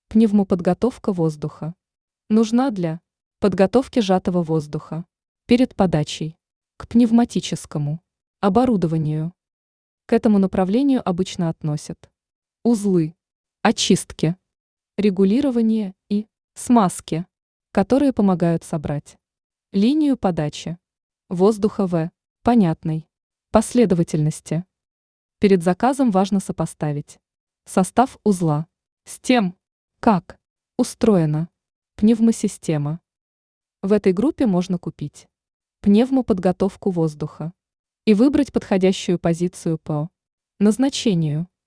Пневмоподготовка воздуха. Нужна для подготовки сжатого воздуха перед подачей к пневматическому оборудованию. К этому направлению обычно относят узлы, очистки, регулирование и смазки, которые помогают собрать линию подачи воздуха в понятной последовательности. Перед заказом важно сопоставить состав узла с тем, как устроена пневмосистема. В этой группе можно купить пневмоподготовку воздуха и выбрать подходящую позицию по назначению.